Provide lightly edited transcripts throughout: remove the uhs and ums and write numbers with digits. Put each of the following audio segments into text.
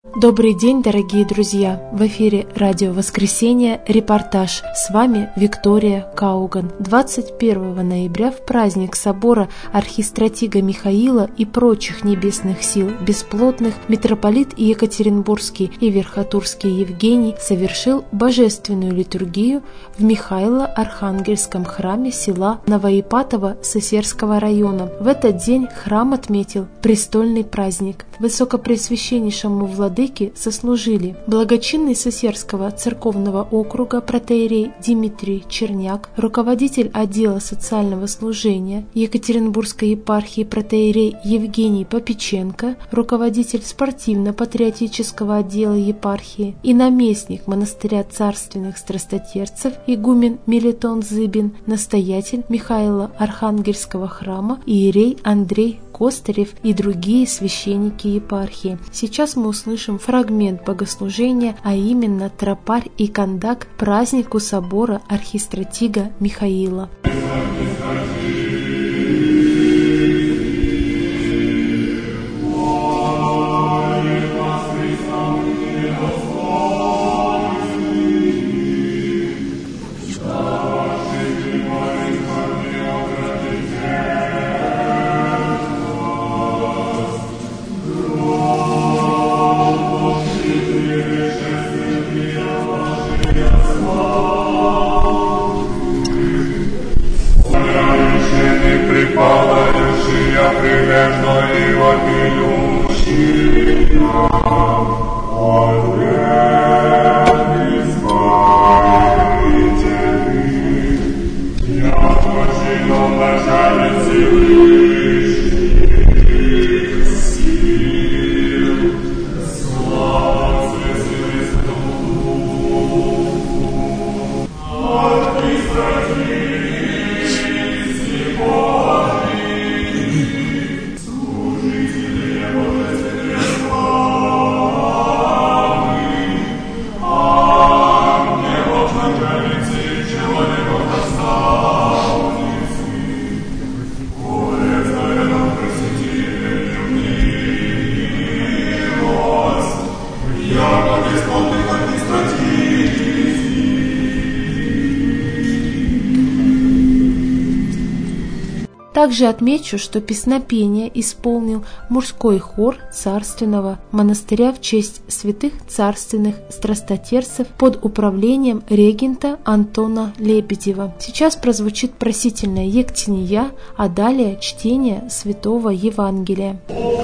Добрый день, дорогие друзья! В эфире Радио Воскресенье, репортаж. С вами Виктория Кауган. 21 ноября в праздник собора архистратига Михаила и прочих небесных сил бесплотных митрополит Екатеринбургский и Верхотурский Евгений совершил божественную литургию в Михаило-Архангельском храме села Новоипатово Сысерского района. В этот день храм отметил престольный праздник. Высокопреосвященнейшему владыке сослужили благочинный Сысерского церковного округа протоиерей Дмитрий Черняк, руководитель отдела социального служения Екатеринбургской епархии протоиерей Евгений Попеченко, руководитель спортивно-патриотического отдела епархии и наместник монастыря царственных страстотерцев игумен Мелитон Зыбин, настоятель Михаило-Архангельского храма иерей Андрей Костарев и другие священники епархии. Сейчас мы услышим фрагмент богослужения, а именно тропарь и кондак к празднику собора архистратига Михаила. Падающие прилежно и вопиющие, ответ избавители, неотвратимом начальнице высших сил, слава Христу, Также отмечу, что песнопение исполнил мужской хор царственного монастыря в честь святых царственных страстотерцев под управлением регента Антона Лебедева. Сейчас прозвучит просительная ектения, а далее чтение Святого Евангелия.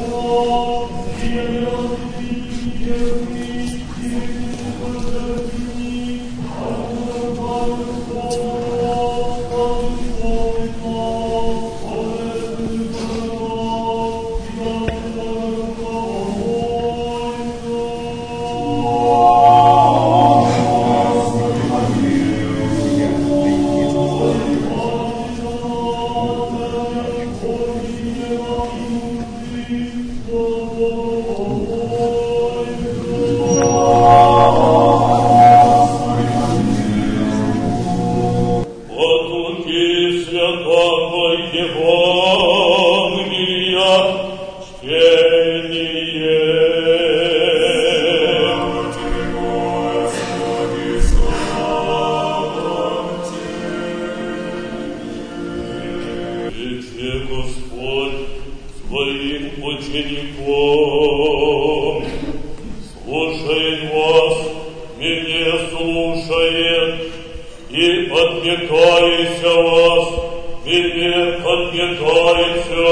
Господь своим учеником, слушает вас, меня слушает, и подметайся вас, меня подметайся.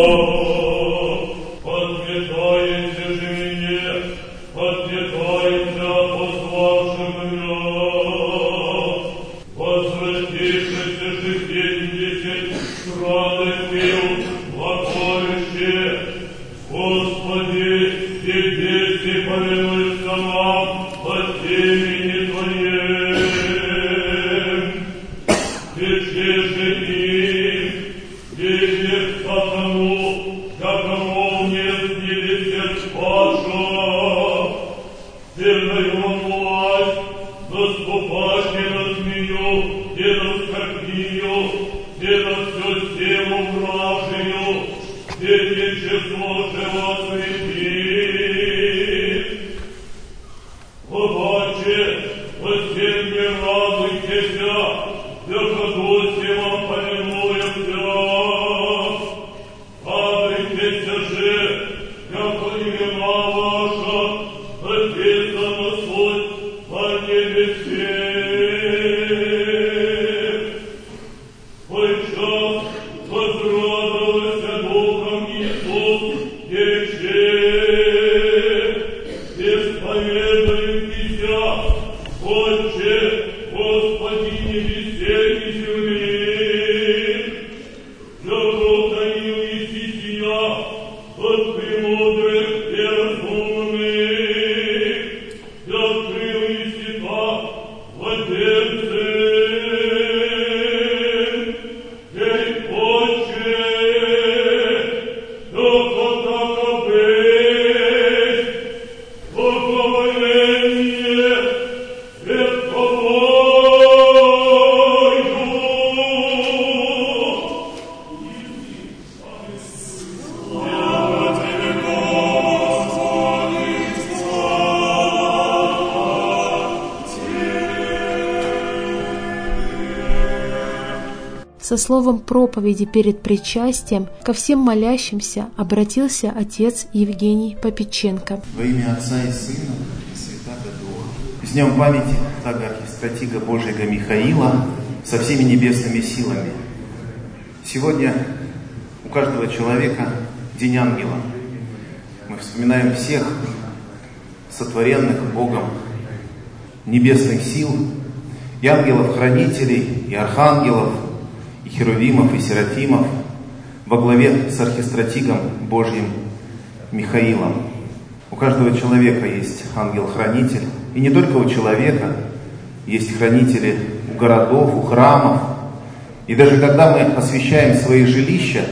Подметайся же меня, подметайся, пославши меня. Возвратившийся же 70 страны пил, глаголище, Господи, Тебе си повинуется нам во темени Твоем. Печи же им, везде сатану, какому не снились Паша. Верною власть, наступающий на змею и на скорпию, и на всю силу вражию, и число же возвестит. Со словом проповеди перед причастием ко всем молящимся обратился отец Евгений Попеченко. Во имя Отца и Сына и Святаго Духа. С днем памяти архистратига Божьего Михаила со всеми небесными силами. Сегодня у каждого человека День ангела. Мы вспоминаем всех сотворенных Богом небесных сил, и ангелов-хранителей, и архангелов, и херувимов, и серафимов во главе с архистратигом Божьим Михаилом. У каждого человека есть ангел-хранитель, и не только у человека, есть хранители у городов, у храмов. И даже когда мы освящаем свои жилища,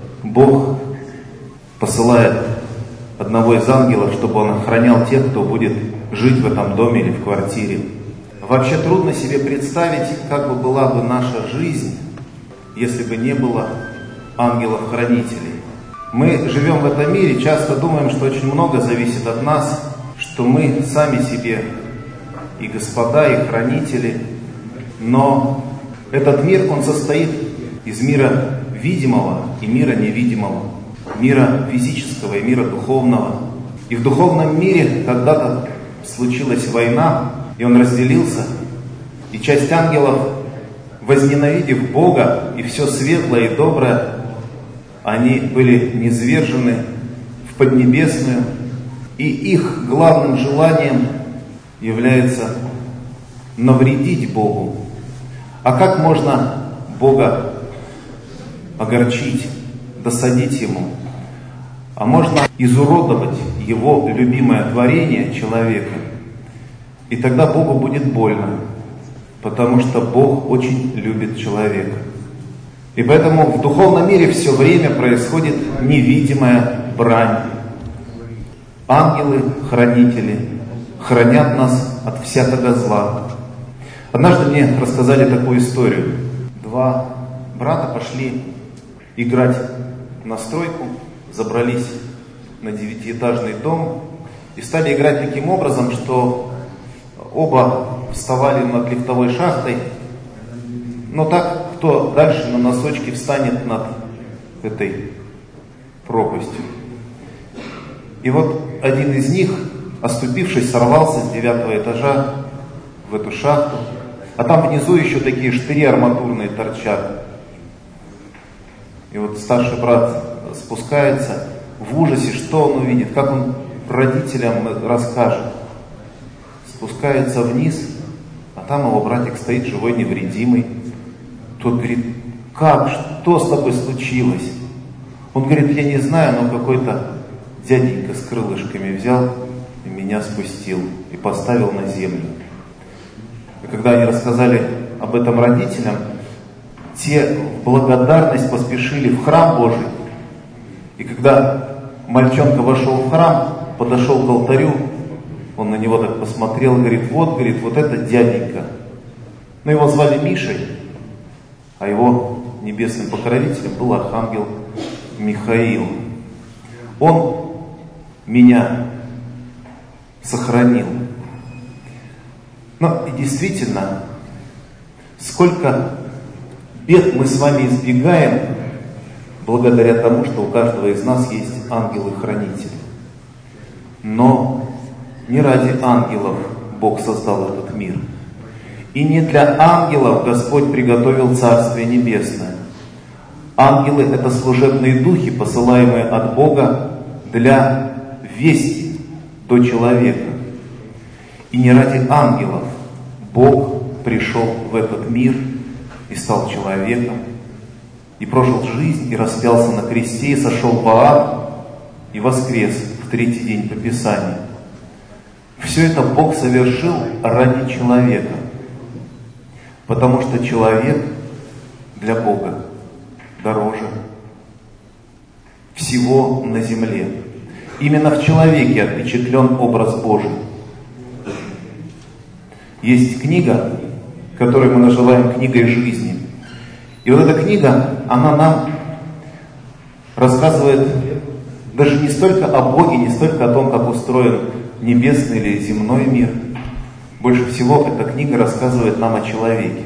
Бог посылает одного из ангелов, чтобы он охранял тех, кто будет жить в этом доме или в квартире. Вообще трудно себе представить, как бы была бы наша жизнь, если бы не было ангелов-хранителей. Мы живем в этом мире, часто думаем, что очень много зависит от нас, что мы сами себе и господа, и хранители. Но этот мир, он состоит из мира видимого и мира невидимого, мира физического и мира духовного. И в духовном мире когда-то случилась война, и он разделился, и часть ангелов, возненавидев Бога и все светлое и доброе, они были низвержены в Поднебесную, и их главным желанием является навредить Богу. А как можно Бога огорчить, досадить Ему? А можно изуродовать Его любимое творение человека, и тогда Богу будет больно. Потому что Бог очень любит человека. И поэтому в духовном мире все время происходит невидимая брань. Ангелы-хранители хранят нас от всякого зла. Однажды мне рассказали такую историю. Два брата пошли играть на стройку, забрались на 9-этажный дом и стали играть таким образом, что оба вставали над лифтовой шахтой, но так, кто дальше на носочки встанет над этой пропастью. И вот один из них, оступившись, сорвался с 9-го этажа в эту шахту, а там внизу еще такие штыри арматурные торчат. И вот старший брат спускается в ужасе, что он увидит, как он родителям расскажет. Спускается вниз, а там его братик стоит живой, невредимый. Тот говорит: как, что с тобой случилось? Он говорит: я не знаю, но какой-то дяденька с крылышками взял и меня спустил и поставил на землю. И когда они рассказали об этом родителям, те в благодарность поспешили в храм Божий. И когда мальчонка вошел в храм, подошел к алтарю, он на него так посмотрел и говорит: вот это дяденька. Но его звали Мишей, а его небесным покровителем был архангел Михаил. Он меня сохранил. Но и действительно, сколько бед мы с вами избегаем благодаря тому, что у каждого из нас есть ангелы-хранители. Но не ради ангелов Бог создал этот мир. И не для ангелов Господь приготовил Царствие Небесное. Ангелы — это служебные духи, посылаемые от Бога для вести до человека. И не ради ангелов Бог пришел в этот мир и стал человеком, и прожил жизнь, и распялся на кресте, и сошел в ад, и воскрес в третий день по Писанию. Все это Бог совершил ради человека, потому что человек для Бога дороже всего на земле. Именно в человеке отпечатлен образ Божий. Есть книга, которую мы называем книгой жизни. И вот эта книга, она нам рассказывает даже не столько о Боге, не столько о том, как устроен небесный или земной мир. Больше всего эта книга рассказывает нам о человеке.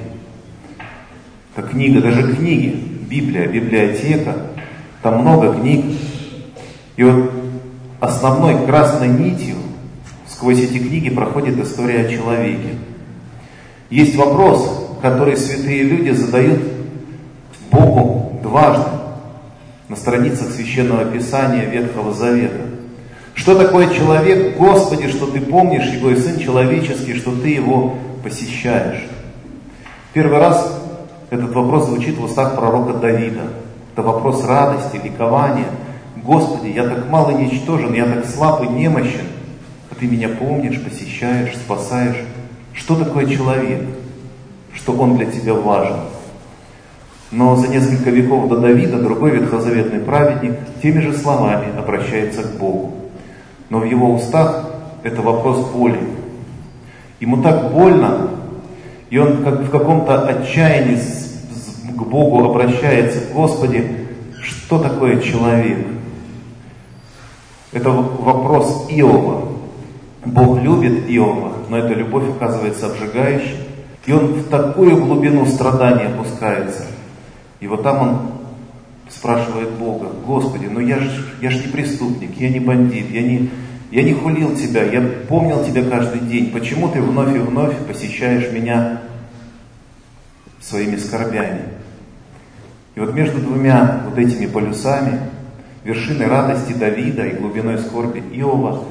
Это книга, даже книги, Библия, библиотека, там много книг. И вот основной красной нитью сквозь эти книги проходит история о человеке. Есть вопрос, который святые люди задают Богу дважды на страницах Священного Писания Ветхого Завета. Что такое человек, Господи, что Ты помнишь Его, и Сын человеческий, что Ты Его посещаешь? Первый раз этот вопрос звучит в устах пророка Давида. Это вопрос радости, ликования. Господи, я так мало ничтожен, я так слаб и немощен, а Ты меня помнишь, посещаешь, спасаешь. Что такое человек? Что он для Тебя важен? Но за несколько веков до Давида другой ветхозаветный праведник теми же словами обращается к Богу. Но в его устах это вопрос боли. Ему так больно, и он как в каком-то отчаянии к Богу обращается: Господи, что такое человек? Это вопрос Иова. Бог любит Иова, но эта любовь оказывается обжигающей. И он в такую глубину страдания опускается. И вот там он спрашивает Бога: Господи, ну я ж не преступник, я не бандит, я не хулил Тебя, я помнил Тебя каждый день. Почему Ты вновь и вновь посещаешь меня своими скорбями? И вот между двумя вот этими полюсами, вершиной радости Давида и глубиной скорби Иова,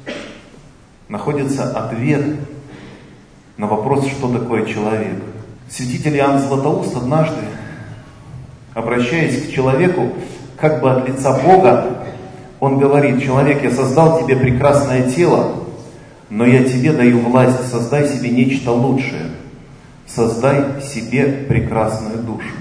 находится ответ на вопрос, что такое человек. Святитель Иоанн Златоуст однажды, обращаясь к человеку, как бы от лица Бога, он говорит: человек, я создал тебе прекрасное тело, но я тебе даю власть, создай себе нечто лучшее. Создай себе прекрасную душу.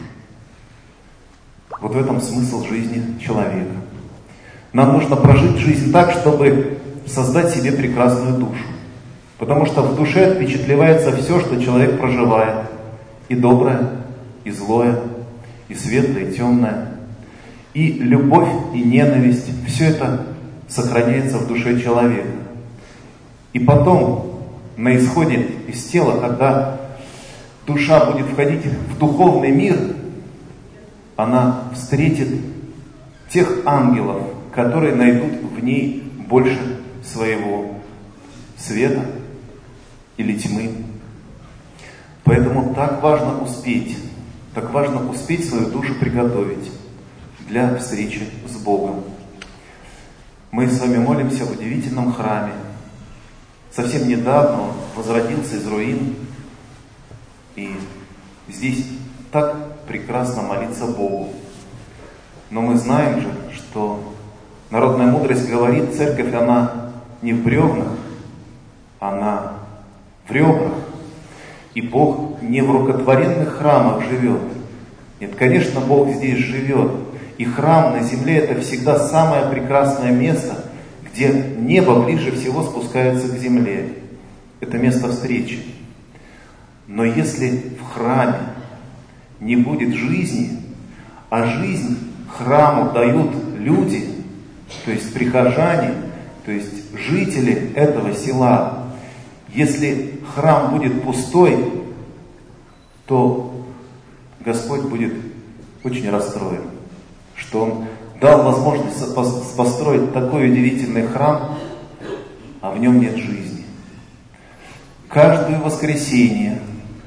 Вот в этом смысл жизни человека. Нам нужно прожить жизнь так, чтобы создать себе прекрасную душу. Потому что в душе отпечатлевается все, что человек проживает. И доброе, и злое, и светлое, и темное. И любовь, и ненависть. Все это сохраняется в душе человека. И потом, на исходе из тела, когда душа будет входить в духовный мир, она встретит тех ангелов, которые найдут в ней больше своего света или тьмы. Поэтому так важно успеть свою душу приготовить для встречи с Богом. Мы с вами молимся в удивительном храме. Совсем недавно он возродился из руин, и здесь так прекрасно молиться Богу. Но мы знаем же, что народная мудрость говорит: церковь, она не в бревнах, она в ребрах. И Бог не в рукотворенных храмах живет. Нет, конечно, Бог здесь живет. И храм на земле — это всегда самое прекрасное место, где небо ближе всего спускается к земле. Это место встречи. Но если в храме не будет жизни, а жизнь храму дают люди, то есть прихожане, то есть жители этого села, если храм будет пустой, то Господь будет очень расстроен, что Он дал возможность построить такой удивительный храм, а в нем нет жизни. Каждое воскресенье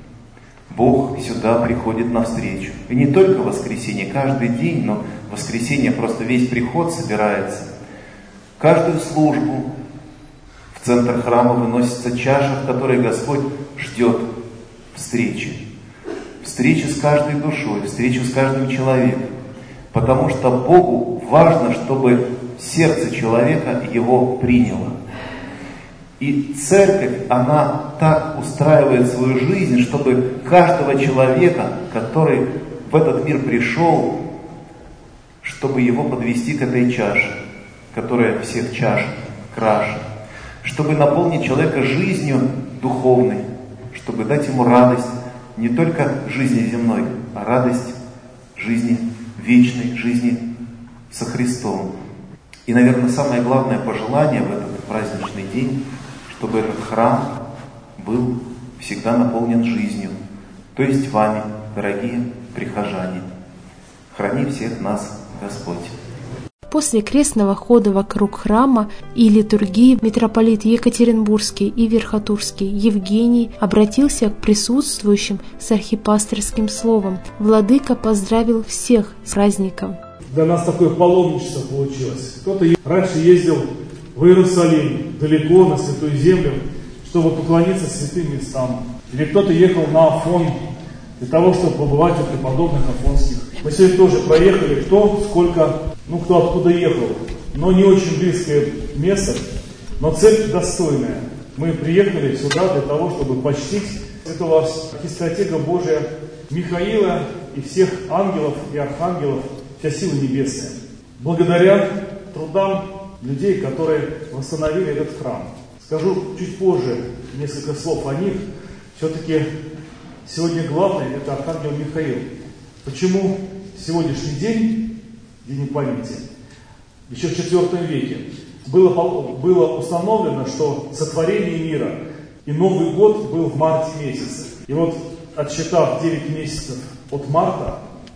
Бог сюда приходит навстречу. И не только в воскресенье, каждый день, но в воскресенье просто весь приход собирается. Каждую службу в центр храма выносится чаша, в которой Господь ждет встречи. Встречи с каждой душой, встречу с каждым человеком. Потому что Богу важно, чтобы сердце человека его приняло. И церковь, она так устраивает свою жизнь, чтобы каждого человека, который в этот мир пришел, чтобы его подвести к этой чаше, которая всех чаш краше, чтобы наполнить человека жизнью духовной, чтобы дать ему радость не только жизни земной, а радость жизни вечной, жизни со Христом. И, наверное, самое главное пожелание в этот праздничный день, чтобы этот храм был всегда наполнен жизнью, то есть вами, дорогие прихожане. Храни всех нас Господь. После крестного хода вокруг храма и литургии митрополит Екатеринбургский и Верхотурский Евгений обратился к присутствующим с архипасторским словом. Владыка поздравил всех с праздником. Для нас такое паломничество получилось. Кто-то раньше ездил в Иерусалим, далеко, на Святую Землю, чтобы поклониться святым местам. Или кто-то ехал на Афон для того, чтобы побывать у преподобных афонских. Мы сегодня тоже проехали, кто сколько, кто откуда ехал. Но не очень близкое место, но цель достойная. Мы приехали сюда для того, чтобы почтить этого архистратига Божия Михаила и всех ангелов и архангелов, вся сила небесная. Благодаря трудам людей, которые восстановили этот храм. Скажу чуть позже несколько слов о них. Все-таки сегодня главное — это архангел Михаил. Почему сегодняшний день, день памяти, еще в IV веке было установлено, что сотворение мира и Новый год был в марте месяце. И вот, отсчитав 9 месяцев от марта,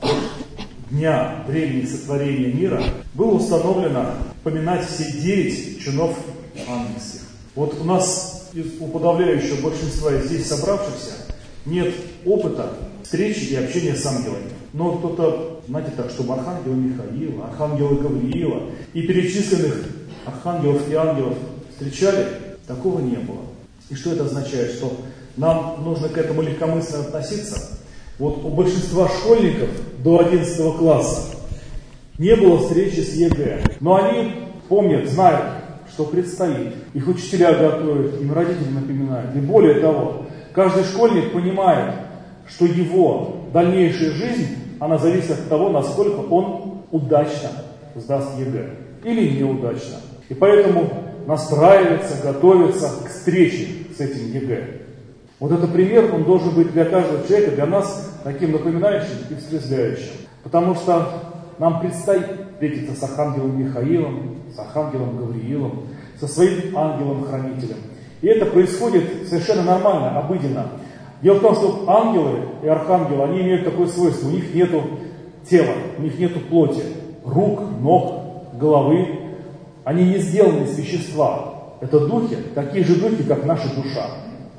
дня времени сотворения мира, было установлено поминать все 9 чинов ангельских. Вот у нас, у подавляющего большинства здесь собравшихся, нет опыта встречи и общения с ангелами. Но кто-то, знаете, так, чтобы архангела Михаила, архангела Гавриила и перечисленных архангелов и ангелов встречали, такого не было. И что это означает? Что нам нужно к этому легкомысленно относиться? Вот у большинства школьников до 11 класса не было встречи с ЕГЭ. Но они помнят, знают, что предстоит. Их учителя готовят, им родители напоминают. И более того, каждый школьник понимает, что его дальнейшая жизнь, она зависит от того, насколько он удачно сдаст ЕГЭ или неудачно. И поэтому настраивается, готовится к встрече с этим ЕГЭ. Вот этот пример, он должен быть для каждого человека, для нас таким напоминающим и встрясающим. Потому что нам предстоит встретиться с архангелом Михаилом, с архангелом Гавриилом, со своим ангелом-хранителем. И это происходит совершенно нормально, обыденно. Дело в том, что ангелы и архангелы, они имеют такое свойство, у них нету тела, у них нету плоти, рук, ног, головы. Они не сделаны из вещества. Это духи, такие же духи, как наша душа.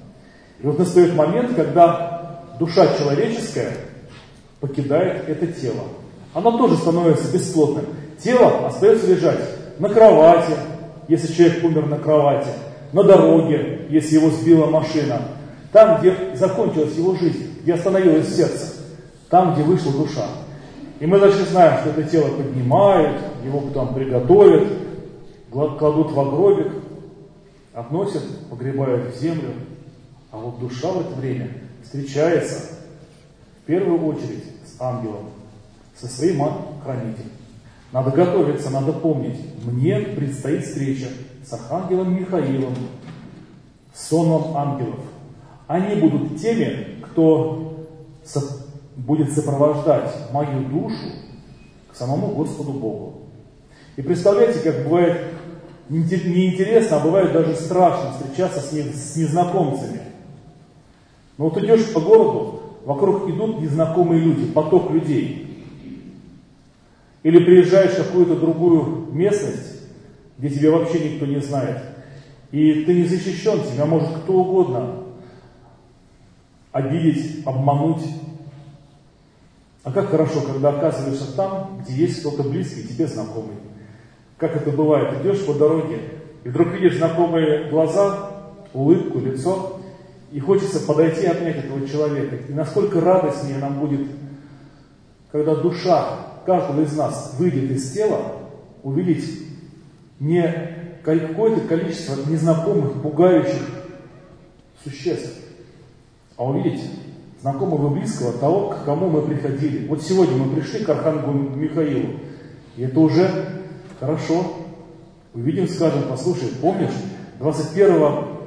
И вот настает момент, когда душа человеческая покидает это тело. Оно тоже становится бесплотным. Тело остается лежать на кровати, если человек умер на кровати, на дороге, если его сбила машина, там, где закончилась его жизнь, где остановилось сердце, там, где вышла душа. И мы дальше знаем, что это тело поднимают, его потом приготовят, кладут в гробик, относят, погребают в землю. А вот душа в это время встречается в первую очередь с ангелом, со своим хранителем. Надо готовиться, надо помнить, мне предстоит встреча с архангелом Михаилом, с сонмом ангелов. Они будут теми, кто будет сопровождать мою душу к самому Господу Богу. И представляете, как бывает неинтересно, а бывает даже страшно встречаться с незнакомцами. Но вот идешь по городу, вокруг идут незнакомые люди, поток людей. Или приезжаешь в какую-то другую местность, где тебя вообще никто не знает. И ты не защищен, тебя может кто угодно обидеть, обмануть. А как хорошо, когда оказываешься там, где есть кто-то близкий, тебе знакомый. Как это бывает, идешь по дороге, и вдруг видишь знакомые глаза, улыбку, лицо, и хочется подойти и обнять этого человека. И насколько радостнее нам будет, когда душа каждого из нас выйдет из тела, увидеть не какое-то количество незнакомых, пугающих существ, а увидеть знакомого близкого, того, к кому мы приходили. Вот сегодня мы пришли к архангелу Михаилу, и это уже хорошо. Увидим, скажем, послушай, помнишь, 21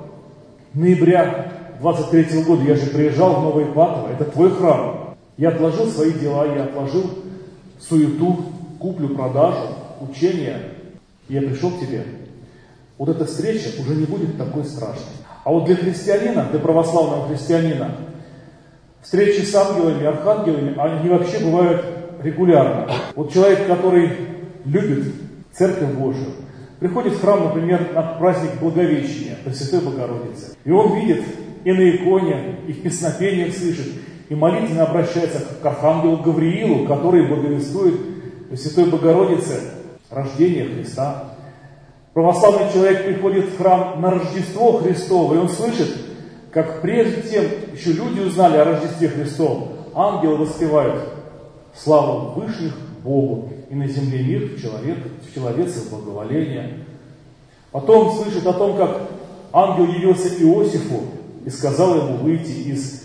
ноября 23 года я же приезжал в Новое Ипатово, это твой храм. Я отложил свои дела, я отложил суету, куплю-продажу, учение, и я пришел к тебе. Вот эта встреча уже не будет такой страшной. А вот для христианина, для православного христианина, встречи с ангелами, архангелами, они вообще бывают регулярно. Вот человек, который любит Церковь Божию, приходит в храм, например, на праздник Благовещения Пресвятой Богородицы, и он видит и на иконе, и в песнопениях слышит, и молитвенно обращается к архангелу Гавриилу, который благовествует Пресвятой Богородице рождение Христа. Православный человек приходит в храм на Рождество Христово, и он слышит, как прежде тем еще люди узнали о Рождестве Христовом, ангелы воспевают славу вышних Богу, и на земле мир в человеце благоволение. Потом слышит о том, как ангел явился Иосифу и сказал ему выйти из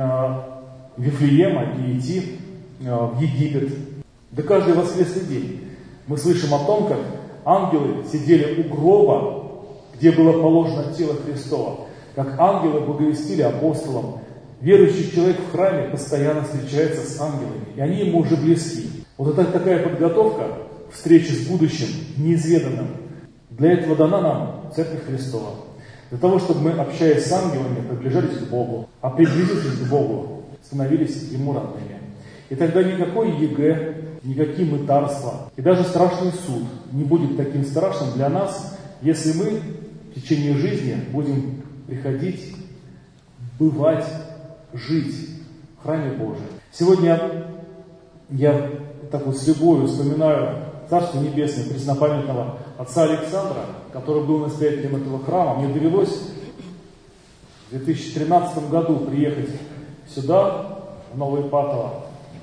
Вифлеема и идти в Египет. Да каждый воскресный день мы слышим о том, как ангелы сидели у гроба, где было положено тело Христово, как ангелы благовестили апостолам. Верующий человек в храме постоянно встречается с ангелами, и они ему уже близки. Вот это такая подготовка к встрече с будущим, неизведанным. Для этого дана нам Церковь Христова. Для того, чтобы мы, общаясь с ангелами, приближались к Богу, а приблизившись к Богу, становились Ему родными. И тогда никакой ЕГЭ, никакие мытарства и даже страшный суд не будет таким страшным для нас, если мы в течение жизни будем приходить, бывать, жить в храме Божьем. Сегодня я так вот с любовью вспоминаю Царство Небесное, преснопамятного отца Александра, который был настоятелем этого храма. Мне довелось в 2013 году приехать сюда, в Новое Ипатово.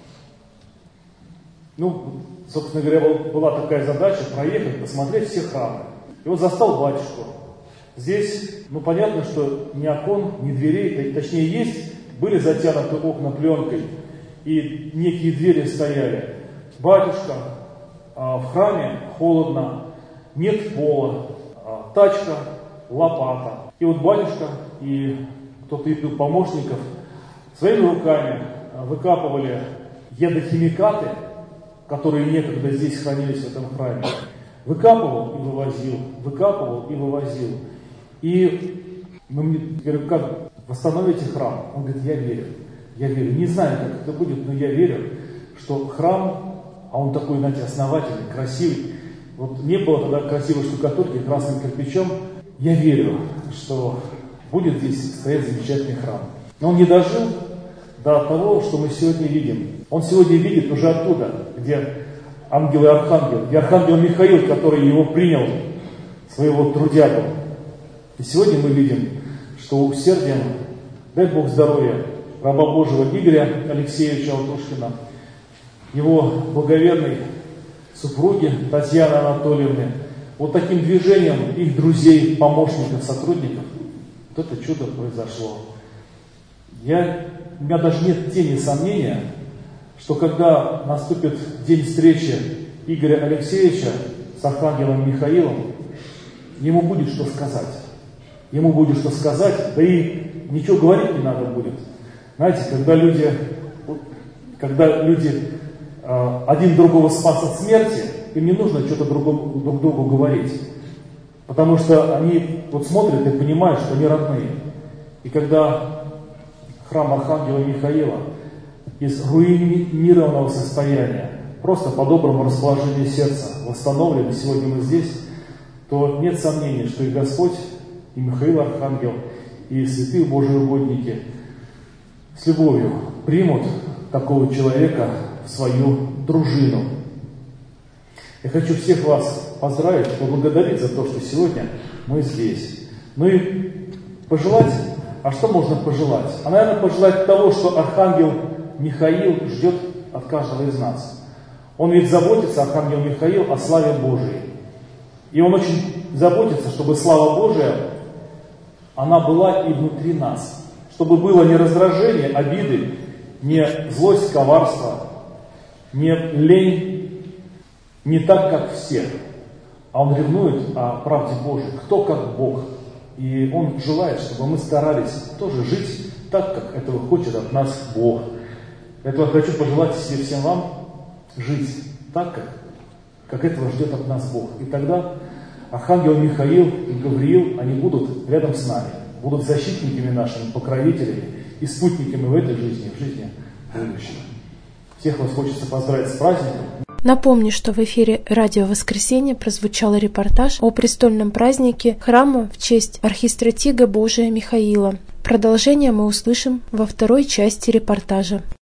Собственно говоря, была такая задача проехать, посмотреть все храмы. И вот застал батюшку. Здесь, понятно, что ни окон, ни дверей, точнее есть, были затянуты окна пленкой, и некие двери стояли. Батюшка, в храме холодно, нет пола, тачка, лопата. И вот батюшка и кто-то из помощников своими руками выкапывали ядохимикаты, которые некогда здесь хранились в этом храме. Выкапывал и вывозил, выкапывал и вывозил. И мы говорим, как восстановите храм? Он говорит, я верю. Я верю. Не знаю, как это будет, но я верю, что храм, а он такой, знаете, основательный, красивый. Вот не было тогда красивой штукатурки красным кирпичом. Я верю, что будет здесь стоять замечательный храм. Но он не дожил до того, что мы сегодня видим. Он сегодня видит уже оттуда, где ангел и архангел, где архангел Михаил, который его принял, своего трудягу. И сегодня мы видим, что усердием, дай Бог здоровья, раба Божьего Игоря Алексеевича Алтушкина, его благоверной супруги Татьяны Анатольевны, вот таким движением их друзей, помощников, сотрудников, вот это чудо произошло. У меня даже нет тени сомнения, что когда наступит день встречи Игоря Алексеевича с архангелом Михаилом, ему будет что сказать. Ему будет что сказать, да и ничего говорить не надо будет. Знаете, когда люди один другого спас от смерти, им не нужно что-то друг другу говорить. Потому что они вот смотрят и понимают, что они родные. И когда храм Архангела Михаила из руинированного состояния, просто по доброму расположению сердца восстановлен, сегодня мы здесь, то нет сомнений, что и Господь и Михаил Архангел, и святые Божьи угодники с любовью примут такого человека в свою дружину. Я хочу всех вас поздравить, поблагодарить за то, что сегодня мы здесь. Ну и пожелать, а что можно пожелать? А, наверное, пожелать того, что Архангел Михаил ждет от каждого из нас. Он ведь заботится, Архангел Михаил, о славе Божией. И он очень заботится, чтобы слава Божия, она была и внутри нас. Чтобы было не раздражение, обиды, не злость, коварство, не лень, не так, как все. А он ревнует о правде Божией, кто как Бог. И он желает, чтобы мы старались тоже жить так, как этого хочет от нас Бог. Этого хочу пожелать всем вам жить так, как этого ждет от нас Бог. И тогда Архангел Михаил и Гавриил, они будут рядом с нами, будут защитниками нашими, покровителями и спутниками в этой жизни, в жизни будущего. Всех вас хочется поздравить с праздником. Напомню, что в эфире «Радио Воскресенье» прозвучал репортаж о престольном празднике храма в честь архистратига Божия Михаила. Продолжение мы услышим во второй части репортажа.